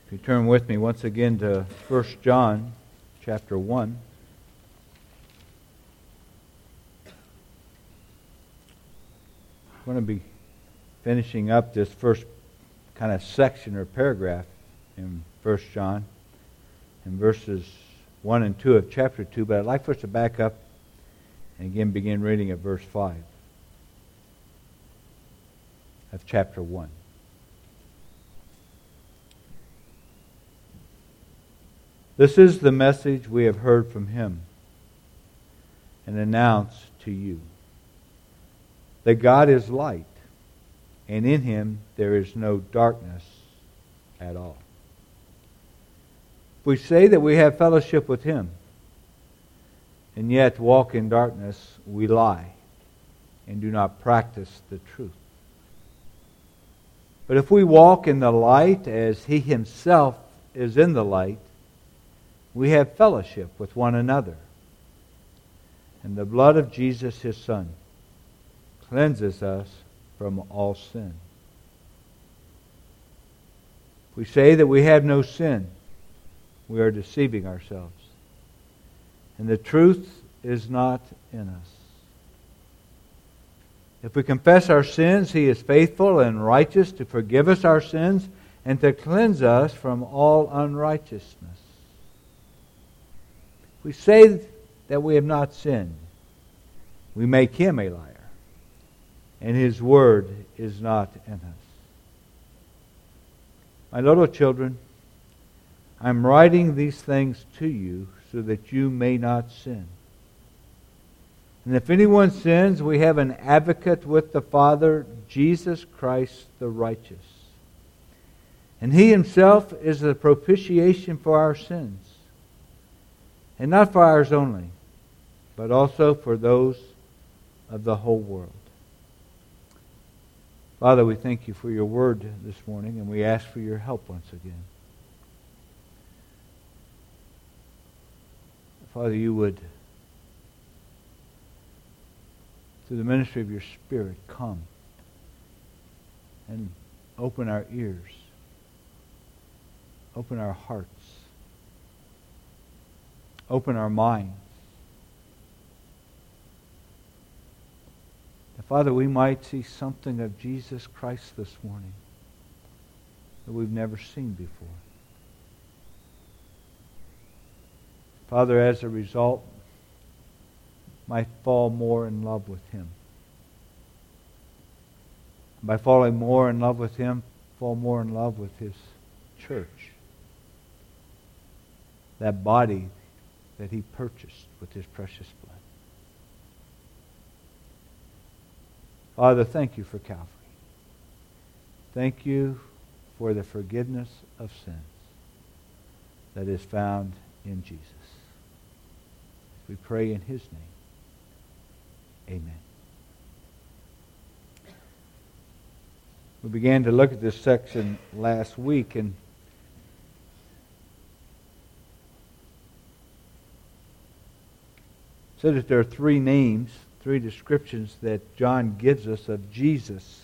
If you turn with me once again to 1 John chapter 1. I'm going to be finishing up this first kind of section or paragraph in 1 John in verses 1 and 2 of chapter 2, but I'd like for us to back up and again begin reading at verse 5 of chapter 1. This is the message we have heard from Him and announced to you, that God is light, and in Him there is no darkness at all. If we say that we have fellowship with Him, and yet walk in darkness, we lie and do not practice the truth. But if we walk in the light as He Himself is in the light, we have fellowship with one another. And the blood of Jesus, His Son, cleanses us from all sin. If we say that we have no sin, we are deceiving ourselves, and the truth is not in us. If we confess our sins, He is faithful and righteous to forgive us our sins and to cleanse us from all unrighteousness. If we say that we have not sinned, we make Him a liar, and His word is not in us. My little children, I'm writing these things to you so that you may not sin. And if anyone sins, we have an advocate with the Father, Jesus Christ the righteous. And He Himself is the propitiation for our sins. And not for ours only, but also for those of the whole world. Father, we thank You for Your word this morning, and we ask for Your help once again. Father, You would, through the ministry of Your Spirit, come and open our ears, open our hearts, open our minds. That, Father, we might see something of Jesus Christ this morning that we've never seen before. Father, as a result, might fall more in love with Him. By falling more in love with Him, fall more in love with His church. That body that He purchased with His precious blood. Father, thank You for Calvary. Thank You for the forgiveness of sins that is found in Jesus. We pray in His name. Amen. We began to look at this section last week, and said that there are three names, three descriptions that John gives us of Jesus.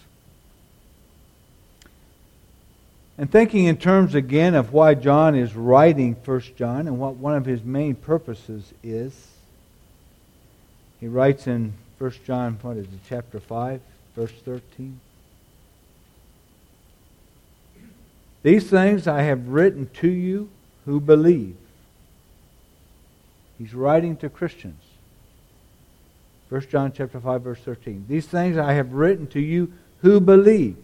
And thinking in terms again of why John is writing 1 John and what one of his main purposes is, he writes in 1 John, chapter 5, verse 13. These things I have written to you who believe. He's writing to Christians. 1 John chapter 5, verse 13. These things I have written to you who believe.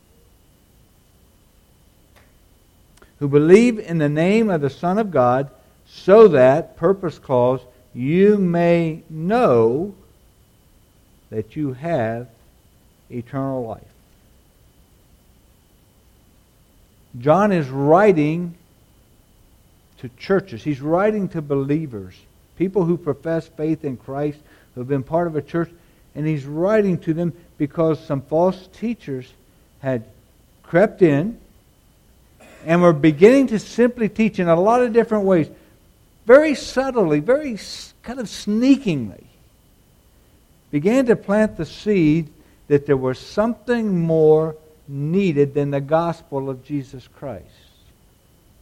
Who believe in the name of the Son of God, so that, purpose clause, you may know that you have eternal life. John is writing to churches. He's writing to believers, people who profess faith in Christ, who have been part of a church, and he's writing to them because some false teachers had crept in and were beginning to simply teach in a lot of different ways, very subtly, very kind of sneakingly, began to plant the seed that there was something more needed than the gospel of Jesus Christ.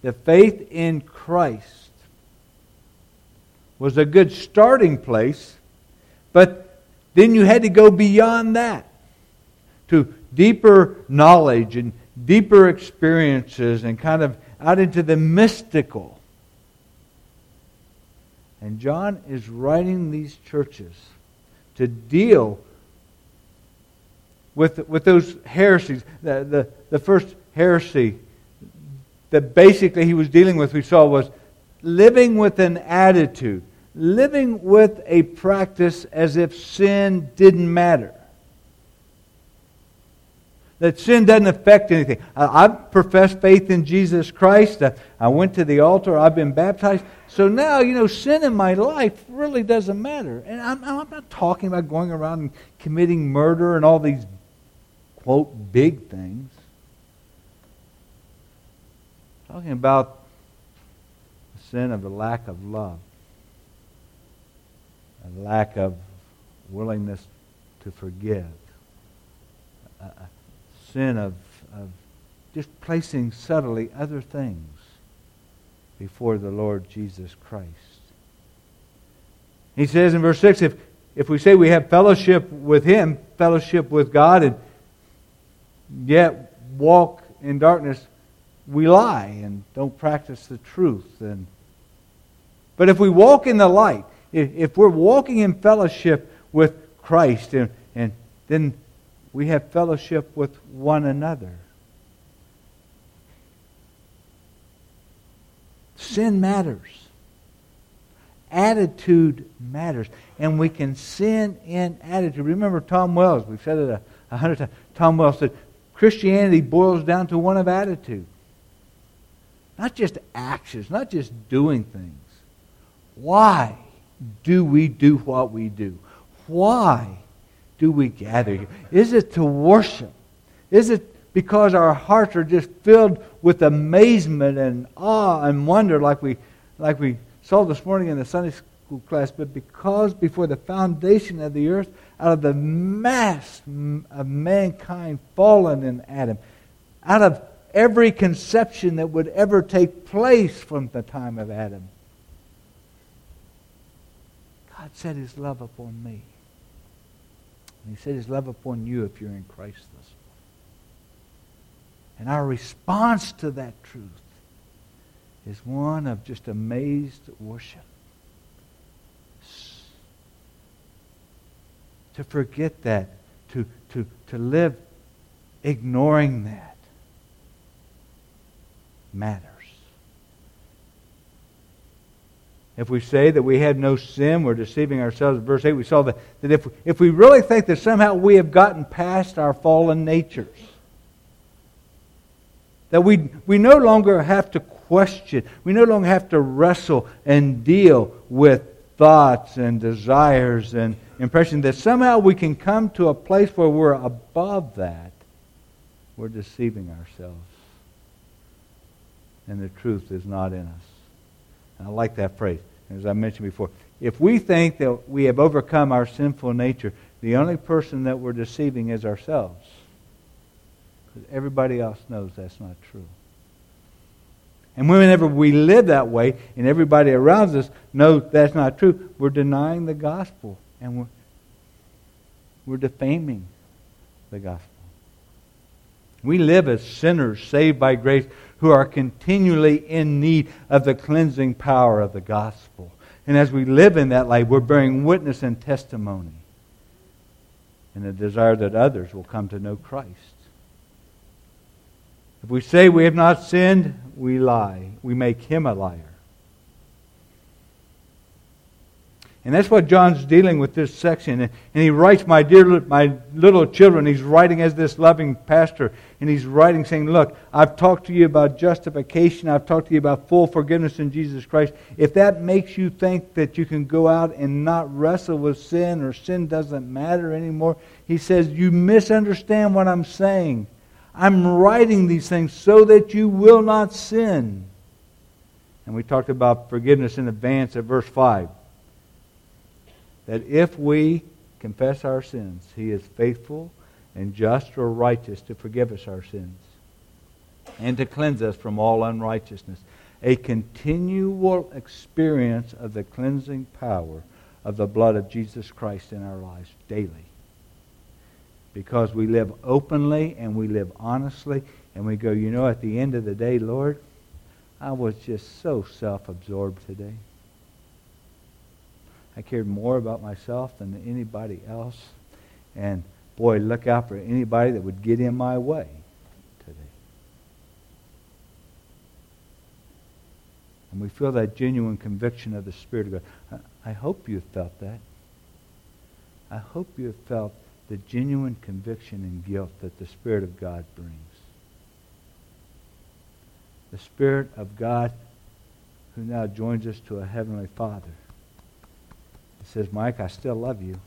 the faith in Christ was a good starting place, but then you had to go beyond that to deeper knowledge and deeper experiences and kind of out into the mystical. And John is writing these churches to deal with those heresies. The first heresy that basically he was dealing with, we saw, was living with an attitude, living with a practice as if sin didn't matter. That sin doesn't affect anything. I profess faith in Jesus Christ. I went to the altar. I've been baptized. So now, sin in my life really doesn't matter. And I'm not talking about going around and committing murder and all these, quote, big things. I'm talking about the sin of a lack of love. A lack of willingness to forgive. Sin of just placing subtly other things before the Lord Jesus Christ. He says in verse 6, if we say we have fellowship with Him, fellowship with God, and yet walk in darkness, we lie and don't practice the truth. But if we walk in the light, if we're walking in fellowship with Christ, and then we have fellowship with one another. Sin matters. Attitude matters. And we can sin in attitude. Remember Tom Wells, we've said it 100 times. Tom Wells said, Christianity boils down to one of attitude. Not just actions, not just doing things. Why do we do what we do? Why do we gather here? Is it to worship? Is it because our hearts are just filled with amazement and awe and wonder like we saw this morning in the Sunday school class, but because before the foundation of the earth, out of the mass of mankind fallen in Adam, out of every conception that would ever take place from the time of Adam, God set His love upon me. And He set His love upon you if you're in Christ this morning. And our response to that truth is one of just amazed worship. To forget that, to live ignoring that matters. If we say that we had no sin, we're deceiving ourselves. In verse 8, we saw that if we really think that somehow we have gotten past our fallen natures, that we no longer have to question, we no longer have to wrestle and deal with thoughts and desires and impressions, that somehow we can come to a place where we're above that, we're deceiving ourselves. And the truth is not in us. And I like that phrase. As I mentioned before, if we think that we have overcome our sinful nature, the only person that we're deceiving is ourselves. Because everybody else knows that's not true. And whenever we live that way, and everybody around us knows that's not true, we're denying the gospel. And we're defaming the gospel. We live as sinners saved by grace who are continually in need of the cleansing power of the gospel. And as we live in that light, we're bearing witness and testimony in the desire that others will come to know Christ. If we say we have not sinned, we lie. We make Him a liar. And that's what John's dealing with this section. And he writes, my little children, he's writing as this loving pastor. And he's writing saying, look, I've talked to you about justification. I've talked to you about full forgiveness in Jesus Christ. If that makes you think that you can go out and not wrestle with sin or sin doesn't matter anymore, he says, you misunderstand what I'm saying. I'm writing these things so that you will not sin. And we talked about forgiveness in advance at verse 5. That if we confess our sins, He is faithful and just or righteous to forgive us our sins and to cleanse us from all unrighteousness. a continual experience of the cleansing power of the blood of Jesus Christ in our lives daily. Because we live openly and we live honestly, and we go, you know, at the end of the day, Lord, I was just so self-absorbed today. I cared more about myself than anybody else. And boy, look out for anybody that would get in my way today. And we feel that genuine conviction of the Spirit of God. I hope you have felt that. I hope you have felt the genuine conviction and guilt that the Spirit of God brings. The Spirit of God who now joins us to a Heavenly Father. He says, Mike, I still love you,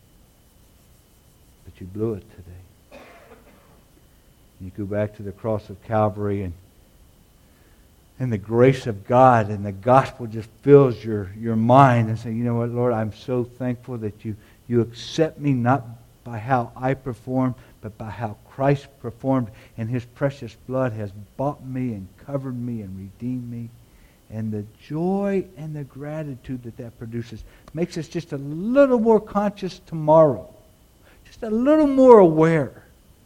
but you blew it today. You go back to the cross of Calvary, and the grace of God and the gospel just fills your mind, and say, you know what, Lord, I'm so thankful that you accept me not by how I performed, but by how Christ performed, and His precious blood has bought me and covered me and redeemed me. And the joy and the gratitude that produces makes us just a little more conscious tomorrow, just a little more aware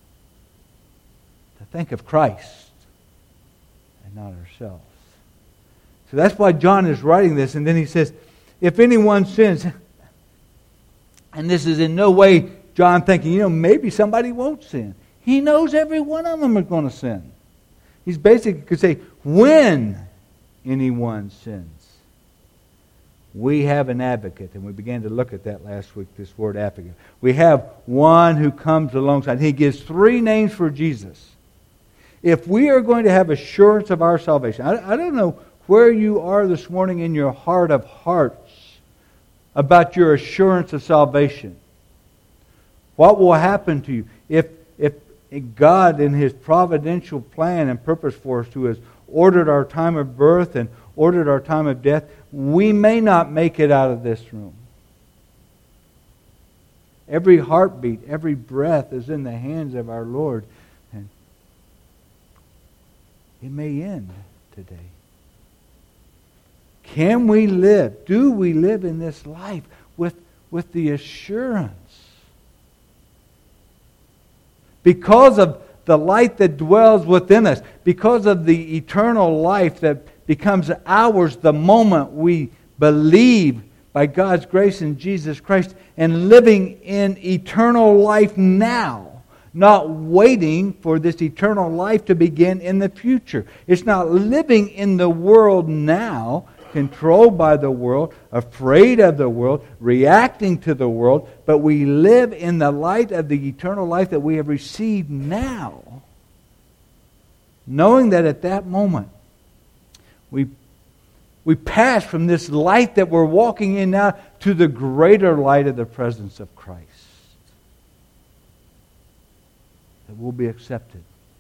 to think of Christ and not ourselves. So that's why John is writing this, and then he says, if anyone sins, and this is in no way John thinking, you know, maybe somebody won't sin. He knows every one of them is going to sin. He's basically could say, when anyone sins, we have an advocate. And we began to look at that last week, this word advocate. We have one who comes alongside. He gives 3 names for Jesus. If we are going to have assurance of our salvation, I don't know where you are this morning in your heart of hearts about your assurance of salvation. What will happen to you if God, in His providential plan and purpose for us, who has ordered our time of birth and ordered our time of death, we may not make it out of this room. Every heartbeat, every breath is in the hands of our Lord. And it may end today. Can we live? Do we live in this life with the assurance? Because of the light that dwells within us, because of the eternal life that becomes ours the moment we believe by God's grace in Jesus Christ, and living in eternal life now, not waiting for this eternal life to begin in the future. It's not living in the world now, controlled by the world, afraid of the world, reacting to the world, but we live in the light of the eternal life that we have received now, knowing that at that moment we pass from this light that we're walking in now to the greater light of the presence of Christ. That we'll be accepted.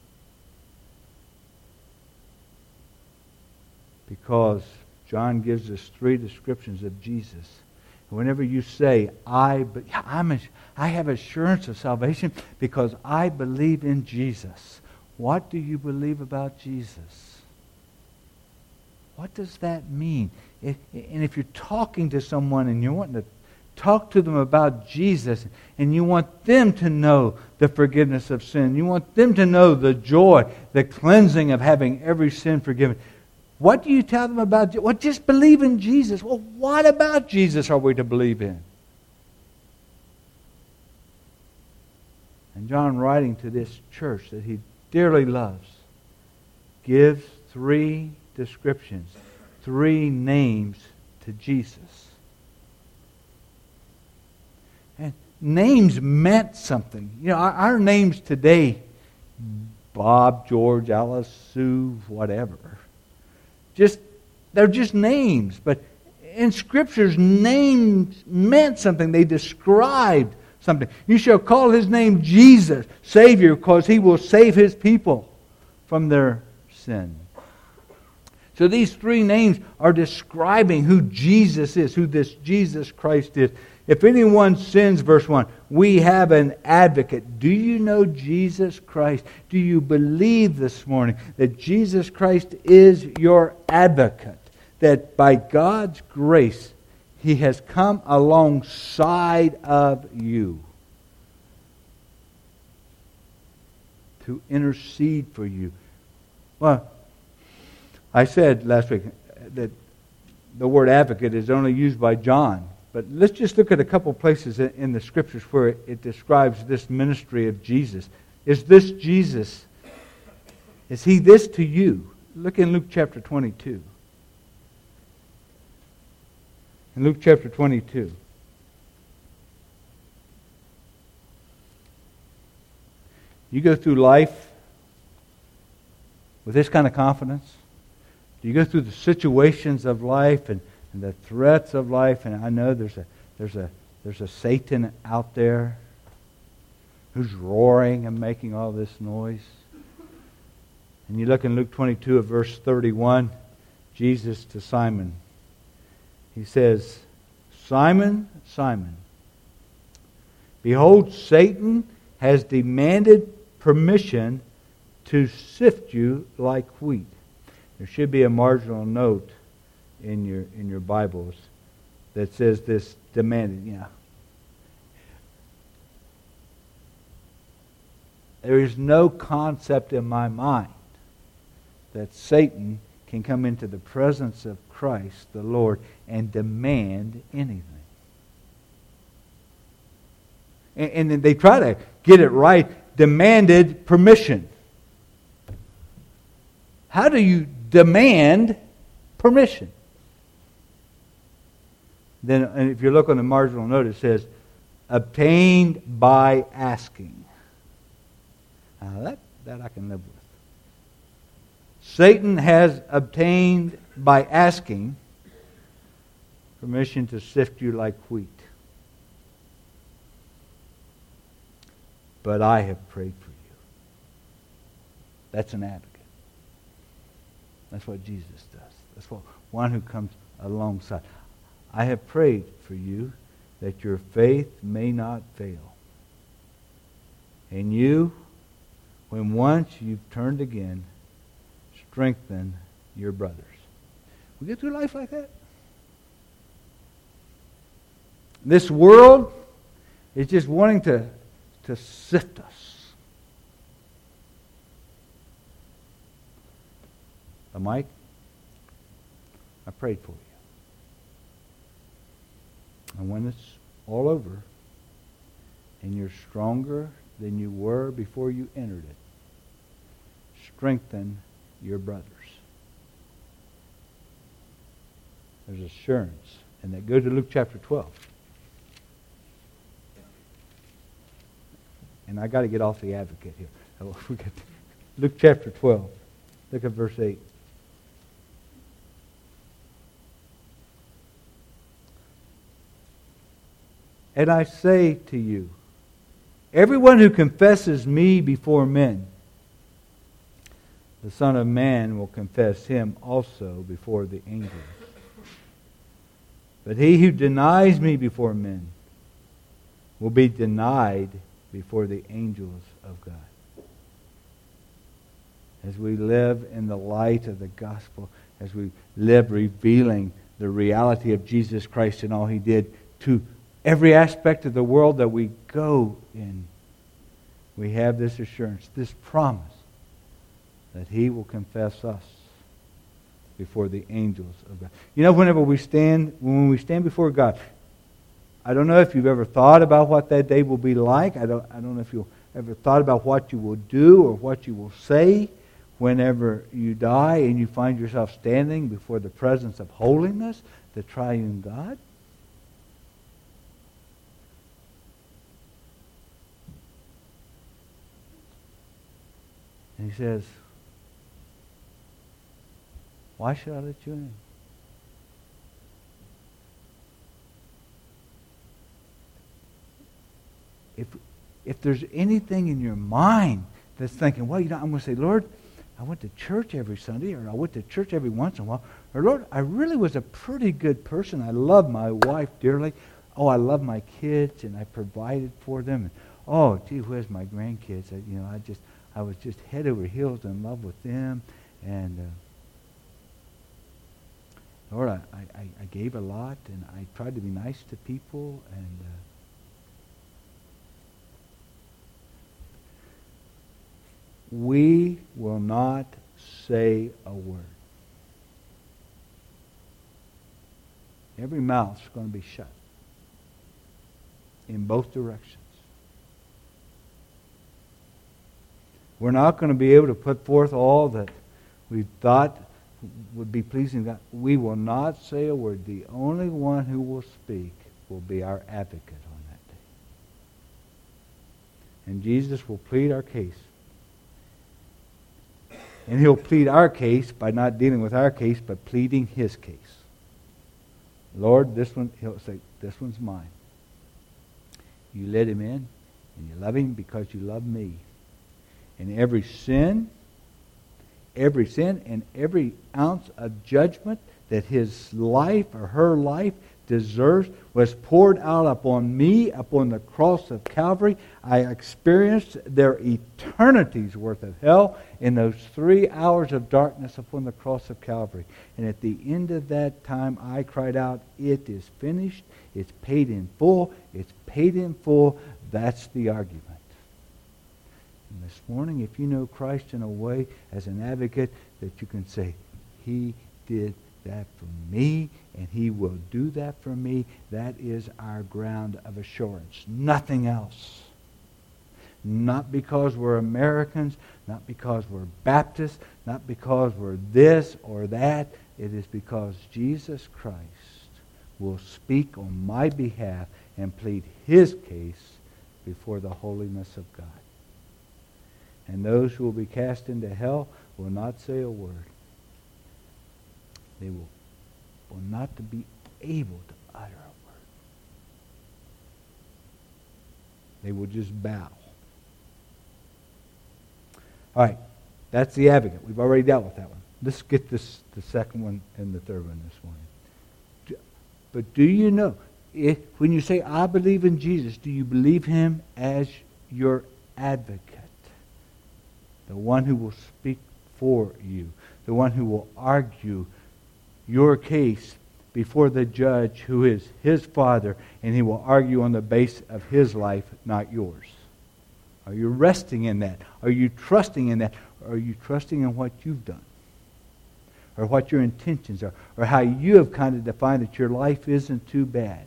Because John gives us 3 descriptions of Jesus. Whenever you say, I have assurance of salvation because I believe in Jesus. What do you believe about Jesus? What does that mean? And if you're talking to someone and you're wanting to talk to them about Jesus, and you want them to know the forgiveness of sin, you want them to know the joy, the cleansing of having every sin forgiven, what do you tell them about? Well, just believe in Jesus. Well, what about Jesus are we to believe in? And John, writing to this church that he dearly loves, gives 3 descriptions, 3 names to Jesus. And names meant something. You know, our names today, Bob, George, Alice, Sue, whatever. They're just names. But in Scriptures, names meant something. They described something. You shall call His name Jesus, Savior, because He will save His people from their sin. So these 3 names are describing who Jesus is, who this Jesus Christ is. If anyone sins, verse 1, we have an advocate. Do you know Jesus Christ? Do you believe this morning that Jesus Christ is your advocate? That by God's grace, He has come alongside of you to intercede for you. Well, I said last week that the word advocate is only used by John. But let's just look at a couple places in the Scriptures where it describes this ministry of Jesus. Is this Jesus? Is He this to you? Look in Luke chapter 22. In Luke chapter 22. You go through life with this kind of confidence? Do you go through the situations of life and the threats of life, and I know there's a Satan out there who's roaring and making all this noise. And you look in Luke 22 at verse 31, Jesus to Simon. He says, Simon, Simon, behold, Satan has demanded permission to sift you like wheat. There should be a marginal note in your Bibles that says this demanded. There is no concept in my mind that Satan can come into the presence of Christ, the Lord, and demand anything. And they try to get it right. Demanded permission. How do you demand permission? Then, and if you look on the marginal note, it says, obtained by asking. Now that I can live with. Satan has obtained by asking permission to sift you like wheat. But I have prayed for you. That's an advocate. That's what Jesus does. That's what one who comes alongside. I have prayed for you that your faith may not fail. And you, when once you've turned again, strengthen your brothers. We get through life like that. This world is just wanting to sift us. But Mike, I prayed for you. And when it's all over, and you're stronger than you were before you entered it, strengthen your brothers. There's assurance. And that go to Luke chapter 12. And I got to get off the advocate here. Luke chapter 12. Look at verse 8. And I say to you, everyone who confesses me before men, the Son of Man will confess him also before the angels. But he who denies me before men will be denied before the angels of God. As we live in the light of the gospel, as we live revealing the reality of Jesus Christ and all He did to every aspect of the world that we go in, we have this assurance, this promise, that He will confess us before the angels of God. You know, when we stand before God, I don't know if you've ever thought about what that day will be like. I don't know if you've ever thought about what you will do or what you will say whenever you die and you find yourself standing before the presence of holiness, the triune God. And He says, why should I let you in? If there's anything in your mind that's thinking, well, I'm going to say, Lord, I went to church every Sunday, or I went to church every once in a while, or Lord, I really was a pretty good person. I love my wife dearly. oh, I love my kids and I provided for them. And, oh, gee, where's my grandkids? I was just head over heels in love with them. And Lord, I gave a lot and I tried to be nice to people. And we will not say a word. Every mouth's going to be shut in both directions. We're not going to be able to put forth all that we thought would be pleasing to God. We will not say a word. The only one who will speak will be our advocate on that day. And Jesus will plead our case. And he'll plead our case by not dealing with our case, but pleading his case. Lord, he'll say, this one's mine. You let him in, and you love him because you love me. And every sin and every ounce of judgment that his life or her life deserves was poured out upon me, upon the cross of Calvary. I experienced their eternity's worth of hell in those 3 hours of darkness upon the cross of Calvary. And at the end of that time, I cried out, it is finished. It's paid in full. It's paid in full. That's the argument. And this morning, if you know Christ in a way as an advocate that you can say, he did that for me, and he will do that for me, that is our ground of assurance. Nothing else. Not because we're Americans, not because we're Baptists, not because we're this or that. It is because Jesus Christ will speak on my behalf and plead his case before the holiness of God. And those who will be cast into hell will not say a word. They will not be able to utter a word. They will just bow. All right, that's the advocate. We've already dealt with that one. Let's get the second one and the third one this morning. But do you know, when you say, I believe in Jesus, do you believe him as your advocate? The one who will speak for you. The one who will argue your case before the judge who is his Father, and he will argue on the base of his life, not yours. Are you resting in that? Are you trusting in that? Or are you trusting in what you've done? Or what your intentions are? Or how you have kind of defined that your life isn't too bad?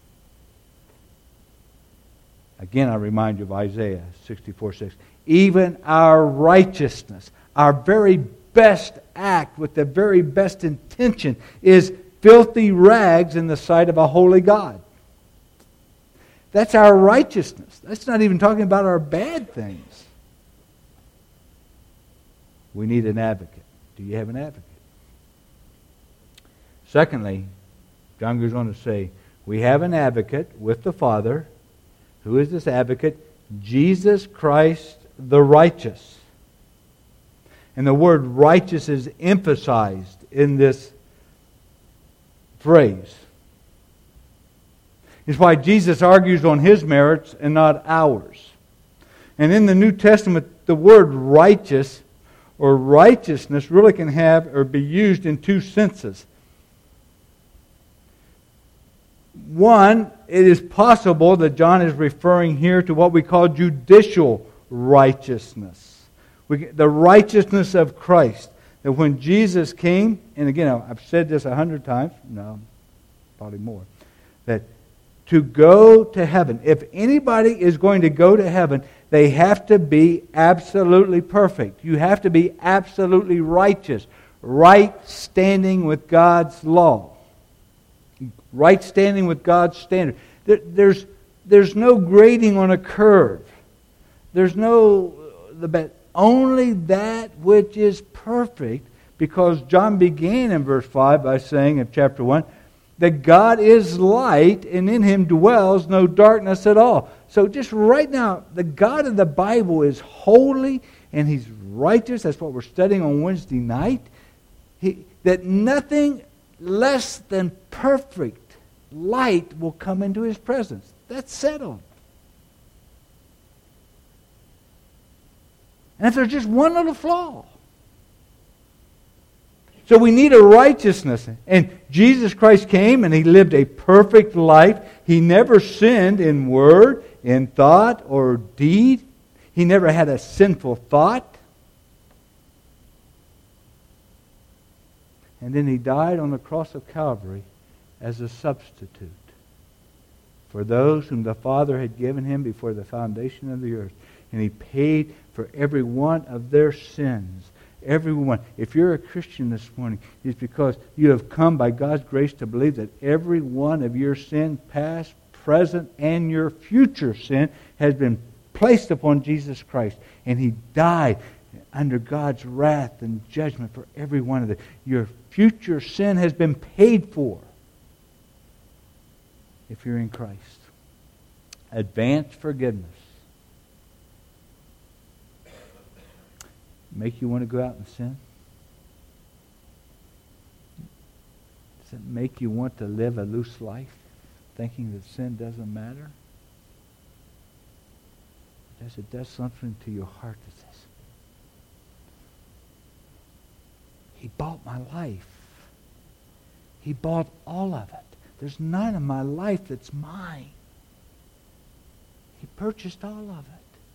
Again, I remind you of Isaiah 64:6. Even our righteousness, our very best act with the very best intention is filthy rags in the sight of a holy God. That's our righteousness. That's not even talking about our bad things. We need an advocate. Do you have an advocate? Secondly, John goes on to say, we have an advocate with the Father. Who is this advocate? Jesus Christ the righteous. And the word righteous is emphasized in this phrase. It's why Jesus argues on his merits and not ours. And in the New Testament, the word righteous or righteousness really can have or be used in two senses. One, it is possible that John is referring here to what we call judicial righteousness. The righteousness of Christ. That when Jesus came, and again, I've said this 100 times, no, probably more, that to go to heaven, if anybody is going to go to heaven, they have to be absolutely perfect. You have to be absolutely righteous. Right standing with God's law. Right standing with God's standard. There's no grading on a curve. There's only that which is perfect, because John began in verse 5 by saying of chapter 1 that God is light and in him dwells no darkness at all. So just right now, the God of the Bible is holy and he's righteous. That's what we're studying on Wednesday night. That nothing less than perfect light will come into His presence. That's settled. And if there's just one little flaw. So we need a righteousness. And Jesus Christ came and He lived a perfect life. He never sinned in word, in thought, or deed. He never had a sinful thought. And then He died on the cross of Calvary as a substitute for those whom the Father had given Him before the foundation of the earth. And He paid for every one of their sins. Everyone. If you're a Christian this morning, it's because you have come by God's grace to believe that every one of your sin, past, present, and your future sin, has been placed upon Jesus Christ. And He died under God's wrath and judgment for every one of them. Your future sin has been paid for if you're in Christ. Advanced forgiveness. Make you want to go out and sin? Does it make you want to live a loose life, thinking that sin doesn't matter? Does it does something to your heart that says, He bought my life. He bought all of it. There's none of my life that's mine. He purchased all of it.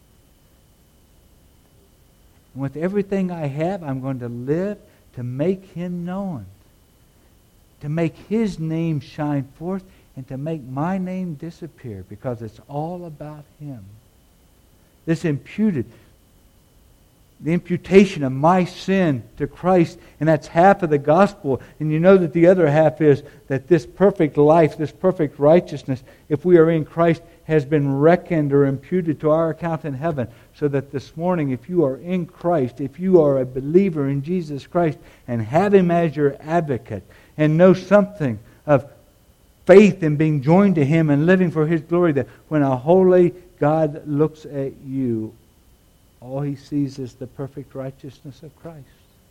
And with everything I have, I'm going to live to make Him known. To make His name shine forth and to make my name disappear, because it's all about Him. This imputed, the imputation of my sin to Christ, and that's half of the gospel. And you know that the other half is that this perfect life, this perfect righteousness, if we are in Christ, has been reckoned or imputed to our account in heaven. So that this morning, if you are in Christ, if you are a believer in Jesus Christ and have Him as your advocate and know something of faith in being joined to Him and living for His glory, that when a holy God looks at you, all He sees is the perfect righteousness of Christ.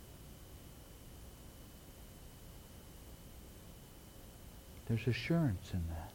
There's assurance in that.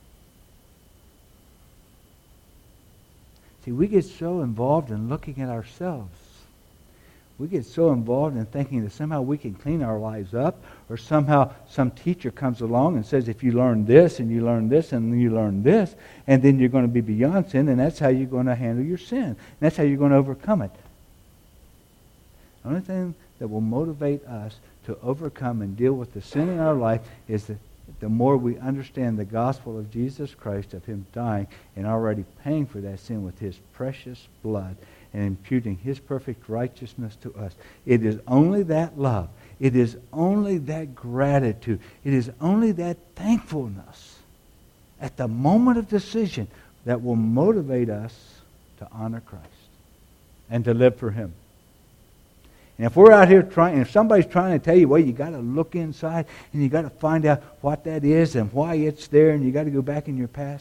See, we get so involved in looking at ourselves. We get so involved in thinking that somehow we can clean our lives up, or somehow some teacher comes along and says, if you learn this, and you learn this, and you learn this, and then you're going to be beyond sin, and that's how you're going to handle your sin. And that's how you're going to overcome it. The only thing that will motivate us to overcome and deal with the sin in our life is that the more we understand the gospel of Jesus Christ, of Him dying and already paying for that sin with His precious blood and imputing His perfect righteousness to us. It is only that love. It is only that gratitude. It is only that thankfulness at the moment of decision that will motivate us to honor Christ and to live for Him. And if we're out here trying, if somebody's trying to tell you, well, you got to look inside and you got to find out what that is and why it's there, and you got to go back in your past,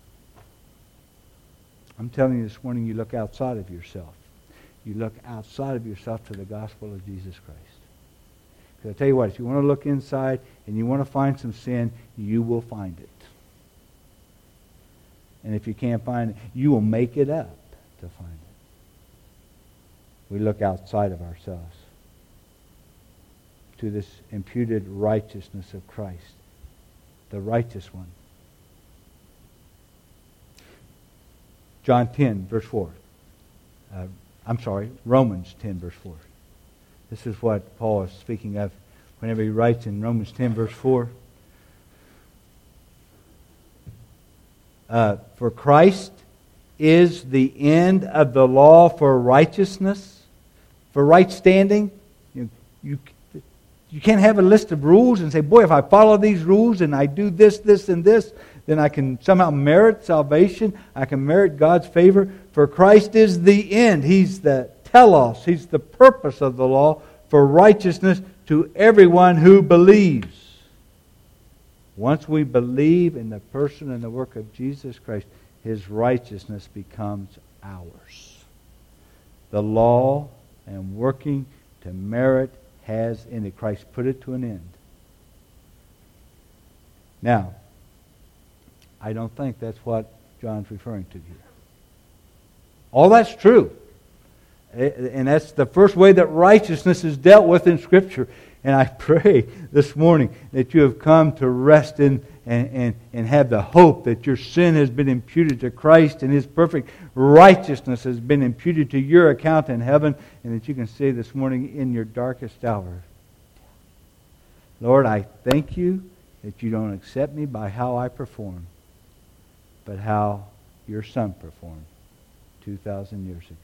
I'm telling you this morning, you look outside of yourself. You look outside of yourself to the gospel of Jesus Christ. Because I tell you what, if you want to look inside and you want to find some sin, you will find it. And if you can't find it, you will make it up to find it. We look outside of ourselves to this imputed righteousness of Christ, the righteous one. John 10, verse 4. Romans 10, verse 4. This is what Paul is speaking of whenever he writes in Romans 10, verse 4. For Christ is the end of the law for righteousness, for right standing. You can't have a list of rules and say, boy, if I follow these rules and I do this, this, and this, then I can somehow merit salvation. I can merit God's favor. For Christ is the end. He's the telos. He's the purpose of the law for righteousness to everyone who believes. Once we believe in the person and the work of Jesus Christ, His righteousness becomes ours. The law and working to merit has ended. Christ put it to an end. Now, I don't think that's what John's referring to here. All that's true. And that's the first way that righteousness is dealt with in Scripture. And I pray this morning that you have come to rest in and have the hope that your sin has been imputed to Christ and His perfect righteousness has been imputed to your account in heaven, and that you can say this morning in your darkest hour, Lord, I thank you that you don't accept me by how I perform, but how your Son performed 2,000 years ago.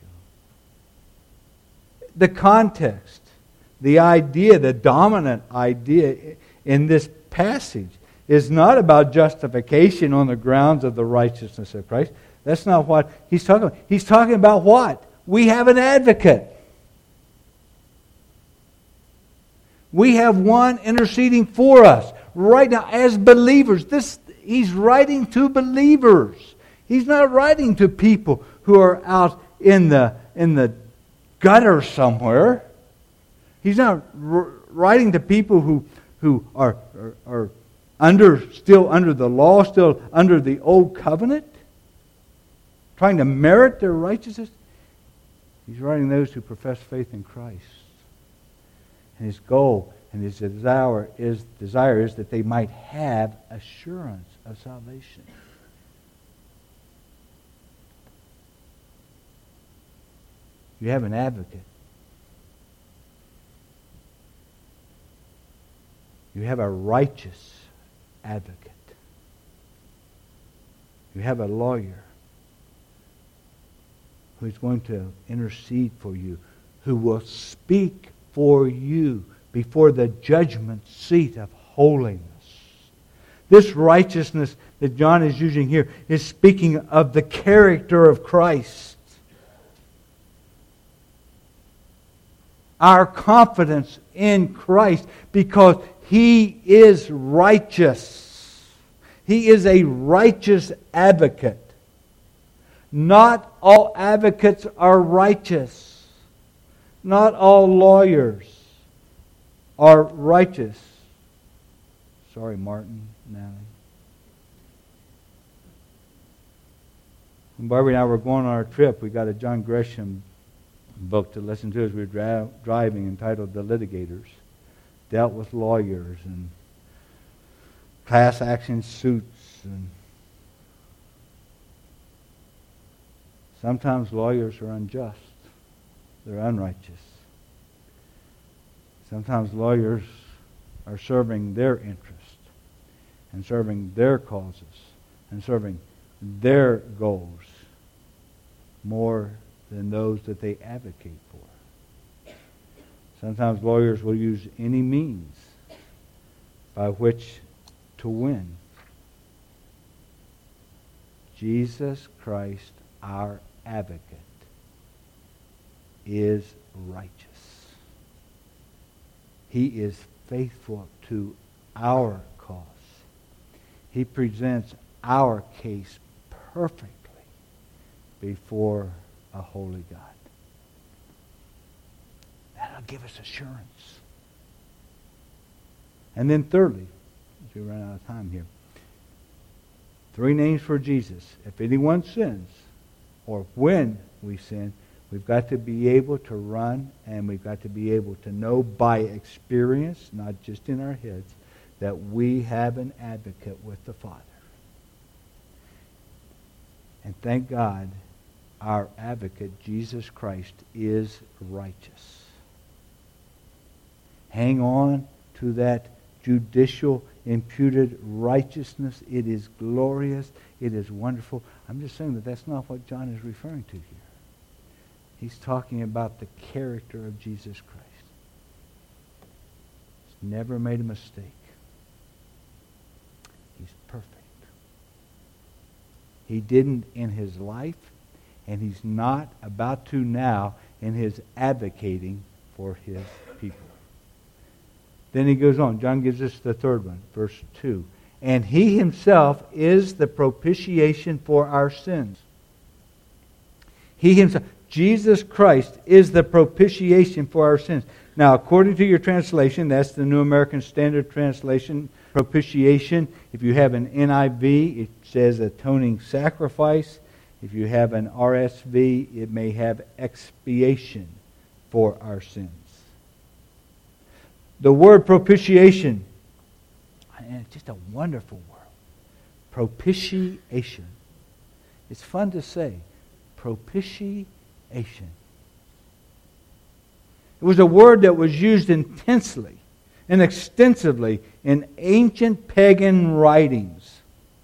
The context, the idea, the dominant idea in this passage is not about justification on the grounds of the righteousness of Christ. That's not what he's talking about. He's talking about what? We have an advocate. We have one interceding for us right now as believers. He's writing to believers. He's not writing to people who are out in the gutter somewhere. He's not writing to people who are still under the law, still under the old covenant, trying to merit their righteousness. He's writing those who profess faith in Christ. And his goal and his desire is that they might have assurance of salvation. You have an advocate. You have a righteous advocate. You have a lawyer who's going to intercede for you, who will speak for you before the judgment seat of holiness. This righteousness that John is using here is speaking of the character of Christ. Our confidence in Christ because He is righteous. He is a righteous advocate. Not all advocates are righteous. Not all lawyers are righteous. Sorry, Martin, Natalie. When Barbie and I were going on our trip, we got a John Gresham book to listen to as we were driving entitled The Litigators. Dealt with lawyers and class action suits. And sometimes lawyers are unjust. They're unrighteous. Sometimes lawyers are serving their interest and serving their causes and serving their goals more than those that they advocate for. Sometimes lawyers will use any means by which to win. Jesus Christ, our advocate, is righteous. He is faithful to our cause. He presents our case perfectly before a holy God. That'll give us assurance. And then thirdly, as we run out of time here, 3 names for Jesus. If anyone sins, or when we sin, we've got to be able to run and we've got to be able to know by experience, not just in our heads, that we have an advocate with the Father. And thank God, our advocate, Jesus Christ, is righteous. Hang on to that judicial imputed righteousness. It is glorious. It is wonderful. I'm just saying that that's not what John is referring to here. He's talking about the character of Jesus Christ. He's never made a mistake. He's perfect. He didn't in his life, and he's not about to now in his advocating for his people. Then he goes on. John gives us the third one, verse 2. And he himself is the propitiation for our sins. He himself, Jesus Christ, is the propitiation for our sins. Now, according to your translation, that's the New American Standard Translation, propitiation. If you have an NIV, it says atoning sacrifice. If you have an RSV, it may have expiation for our sins. The word propitiation, and it's just a wonderful word. Propitiation. It's fun to say. Propitiation. It was a word that was used intensely and extensively in ancient pagan writings.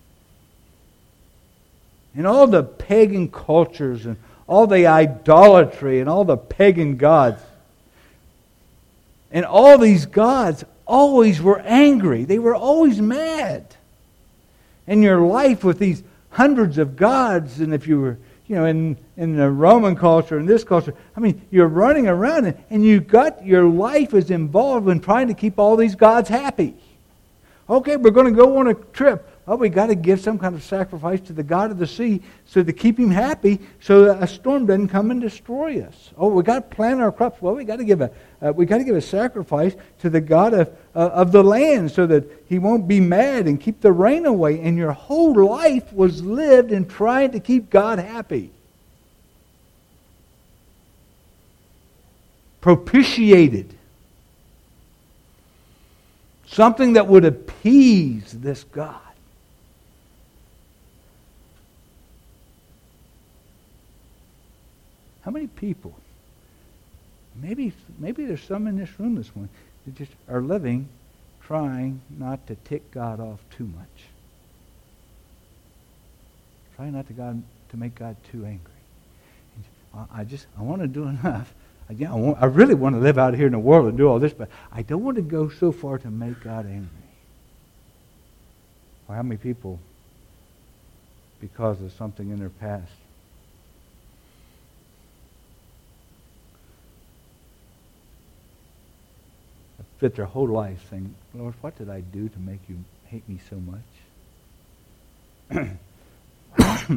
In all the pagan cultures and all the idolatry and all the pagan gods. And all these gods always were angry. They were always mad. And your life with these hundreds of gods, and if you were, in the Roman culture and this culture, you're running around and your life is involved in trying to keep all these gods happy. Okay, we're going to go on a trip. Well, we got to give some kind of sacrifice to the god of the sea so to keep him happy, so that a storm doesn't come and destroy us. Oh, we got to plant our crops. Well, we got to give a sacrifice to the god of the land so that he won't be mad and keep the rain away. And your whole life was lived in trying to keep God happy. Propitiated. Something that would appease this God. How many people, maybe there's some in this room this morning, that just are living trying not to tick God off too much. Trying not to make God too angry. I want to do enough. I really want to live out here in the world and do all this, but I don't want to go so far to make God angry. Or how many people, because of something in their past, spent their whole life saying, Lord, what did I do to make you hate me so much?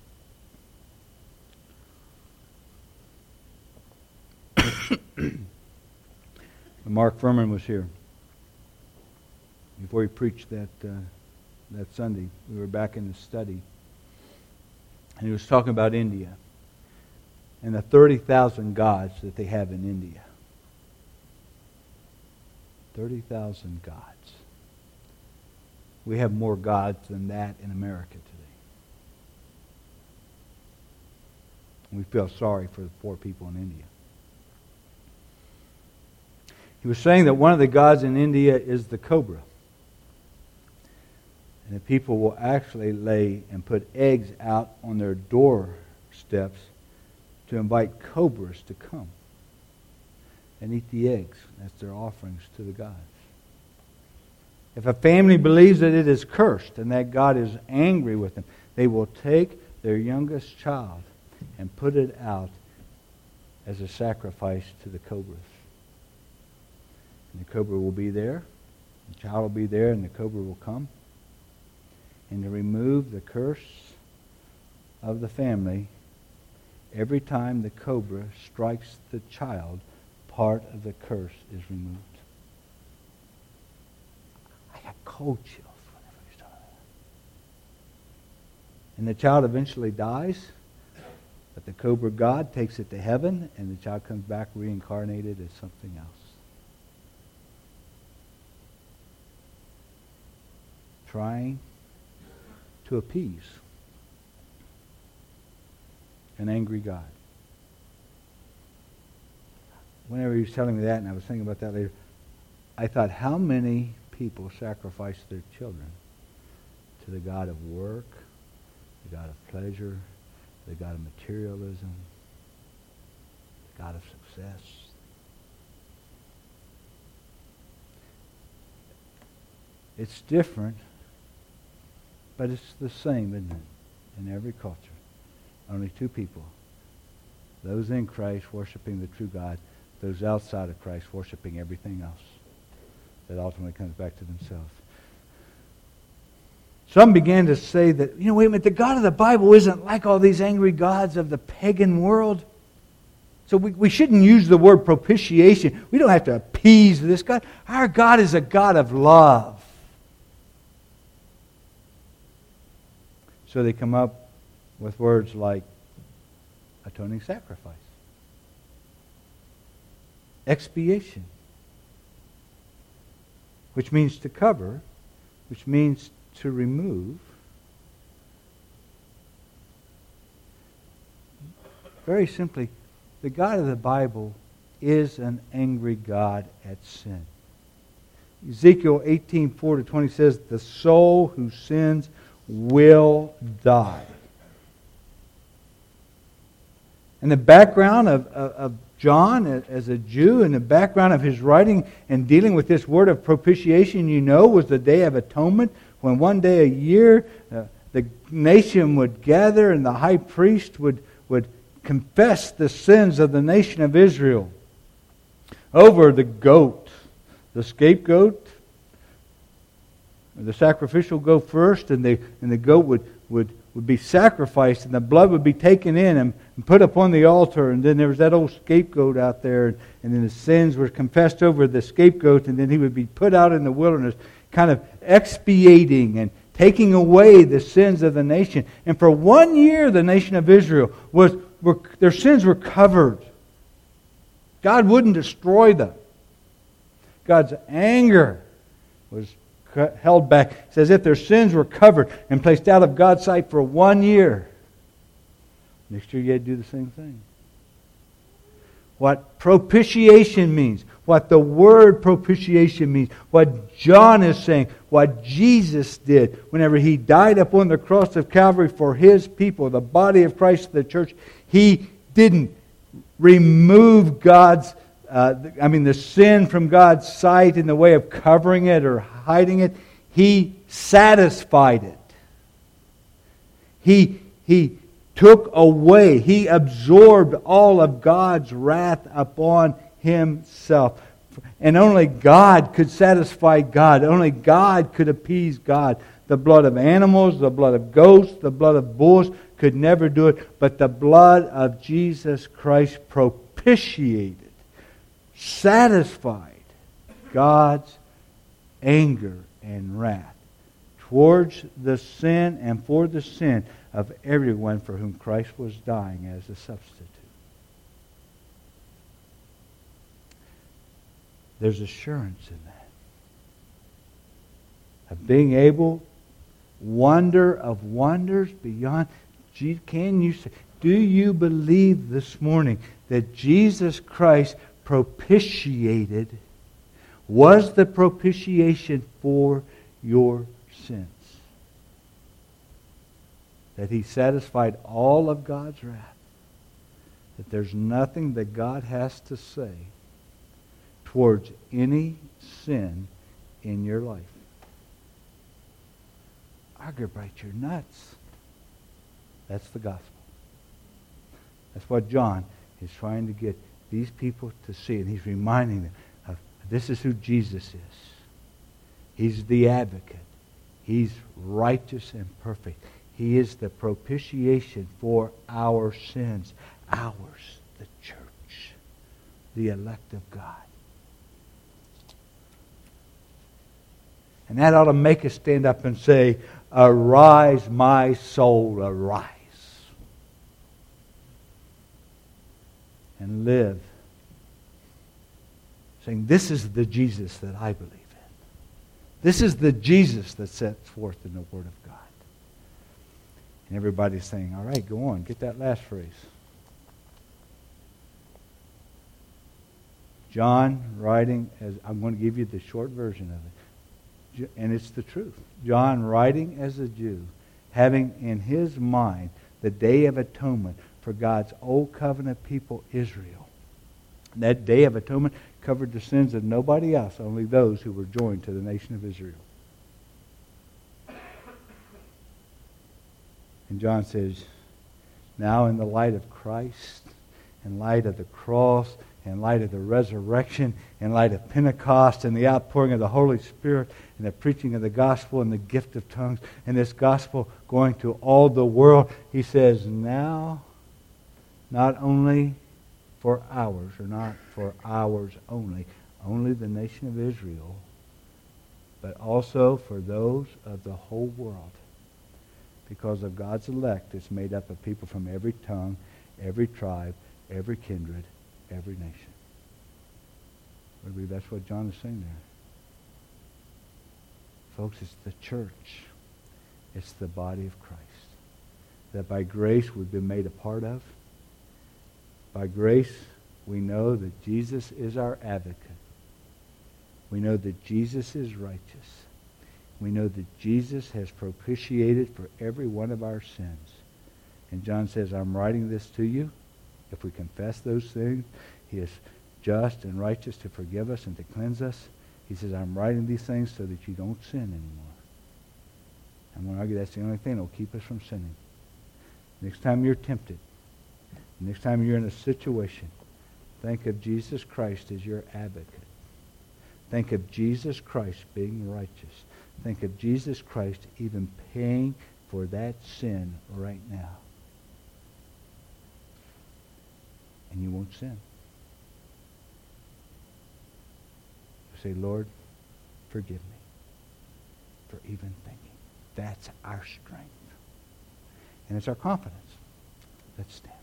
Mark Furman was here before he preached that Sunday. We were back in the study, and he was talking about India and the 30,000 gods that they have in India. 30,000 gods. We have more gods than that in America today. We feel sorry for the poor people in India. He was saying that one of the gods in India is the cobra. And the people will actually lay and put eggs out on their doorsteps to invite cobras to come and eat the eggs. That's their offerings to the gods. If a family believes that it is cursed and that God is angry with them, they will take their youngest child and put it out as a sacrifice to the cobras. And the cobra will be there, the child will be there, and the cobra will come. And to remove the curse of the family, every time the cobra strikes the child, part of the curse is removed. I got cold chills whenever I saw that. And the child eventually dies, but the cobra god takes it to heaven, and the child comes back reincarnated as something else. Trying to appease an angry God. Whenever he was telling me that, and I was thinking about that later, I thought, how many people sacrifice their children to the God of work, the God of pleasure, the God of materialism, the God of success? It's different, but it's the same, isn't it, in every culture. Only two people. Those in Christ worshiping the true God, those outside of Christ worshiping everything else that ultimately comes back to themselves. Some began to say that, wait a minute, the God of the Bible isn't like all these angry gods of the pagan world. So we shouldn't use the word propitiation. We don't have to appease this God. Our God is a God of love. So they come up with words like atoning sacrifice, expiation, which means to cover, which means to remove. Very simply, the God of the Bible is an angry God at sin. Ezekiel 18:4-20 says, the soul who sins will die. In the background of John as a Jew, in the background of his writing and dealing with this word of propitiation, was the Day of Atonement, when one day a year the nation would gather and the high priest would confess the sins of the nation of Israel over the goat, the scapegoat. The sacrificial goat first, and the goat would be sacrificed, and the blood would be taken in and put upon the altar, and then there was that old scapegoat out there, and then the sins were confessed over the scapegoat, and then he would be put out in the wilderness, kind of expiating and taking away the sins of the nation. And for 1 year, the nation of Israel their sins were covered. God wouldn't destroy them. God's anger was held back. It's as if their sins were covered and placed out of God's sight for 1 year. Next year you had to do the same thing. What propitiation means, what the word propitiation means, what John is saying, what Jesus did whenever He died upon the cross of Calvary for His people, the body of Christ, the church. He didn't remove the sin from God's sight in the way of covering it or hiding it. He satisfied it. He took away, He absorbed all of God's wrath upon Himself. And only God could satisfy God. Only God could appease God. The blood of animals, the blood of goats, the blood of bulls could never do it. But the blood of Jesus Christ propitiated, satisfied God's anger and wrath towards the sin and for the sin of everyone for whom Christ was dying as a substitute. There's assurance in that. Of being able, wonder of wonders beyond. Can you say, do you believe this morning that Jesus Christ propitiated, was the propitiation for your sins? That He satisfied all of God's wrath. That there's nothing that God has to say towards any sin in your life. Argerbright, you're nuts. That's the gospel. That's what John is trying to get these people to see. And he's reminding them of this is who Jesus is. He's the advocate. He's righteous and perfect. He is the propitiation for our sins. Ours, the church, the elect of God. And that ought to make us stand up and say, arise, my soul, arise. And live. Saying, this is the Jesus that I believe in. This is the Jesus that sets forth in the Word of God. And everybody's saying, all right, go on, get that last phrase. John writing, I'm going to give you the short version of it. And it's the truth. John writing as a Jew, having in his mind the Day of Atonement for God's old covenant people, Israel. That Day of Atonement covered the sins of nobody else, only those who were joined to the nation of Israel. And John says, now in the light of Christ, in light of the cross, in light of the resurrection, in light of Pentecost and the outpouring of the Holy Spirit and the preaching of the gospel and the gift of tongues and this gospel going to all the world, he says, now not only for ours, or not for ours only the nation of Israel, but also for those of the whole world. Because of God's elect, it's made up of people from every tongue, every tribe, every kindred, every nation. I believe that's what John is saying there. Folks, it's the church. It's the body of Christ. That by grace we've been made a part of. By grace we know that Jesus is our advocate. We know that Jesus is righteous. We know that Jesus has propitiated for every one of our sins. And John says, I'm writing this to you. If we confess those things, he is just and righteous to forgive us and to cleanse us. He says, I'm writing these things so that you don't sin anymore. I'm going to argue that's the only thing that will keep us from sinning. Next time you're tempted, next time you're in a situation, think of Jesus Christ as your advocate. Think of Jesus Christ being righteous. Think of Jesus Christ even paying for that sin right now. And you won't sin. Say, Lord, forgive me for even thinking. That's our strength. And it's our confidence. Let's stand.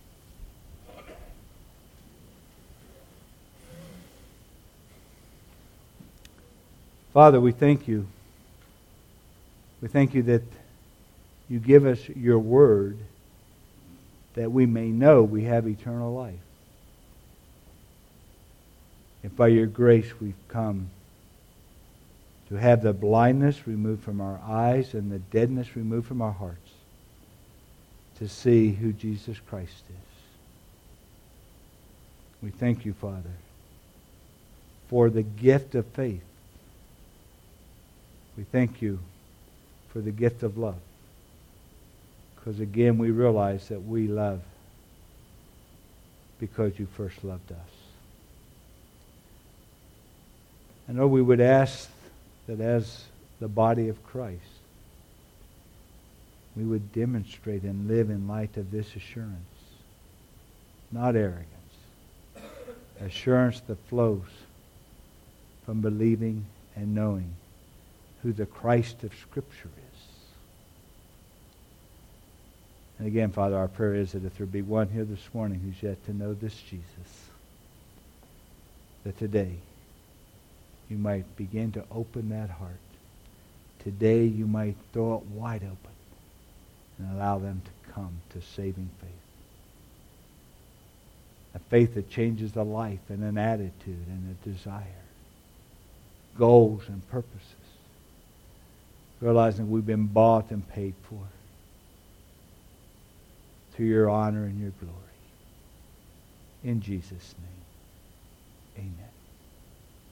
Father, we thank you. We thank you that you give us your word that we may know we have eternal life. If by your grace we've come to have the blindness removed from our eyes and the deadness removed from our hearts, to see who Jesus Christ is. We thank you, Father, for the gift of faith. We thank you for the gift of love. Because again, we realize that we love because you first loved us. And Lord, we would ask that as the body of Christ, we would demonstrate and live in light of this assurance. Not arrogance. Assurance that flows from believing and knowing who the Christ of Scripture is. And again, Father, our prayer is that if there be one here this morning who's yet to know this Jesus, that today you might begin to open that heart. Today you might throw it wide open and allow them to come to saving faith. A faith that changes a life and an attitude and a desire. Goals and purposes. Realizing we've been bought and paid for. To your honor and your glory. In Jesus' name, amen.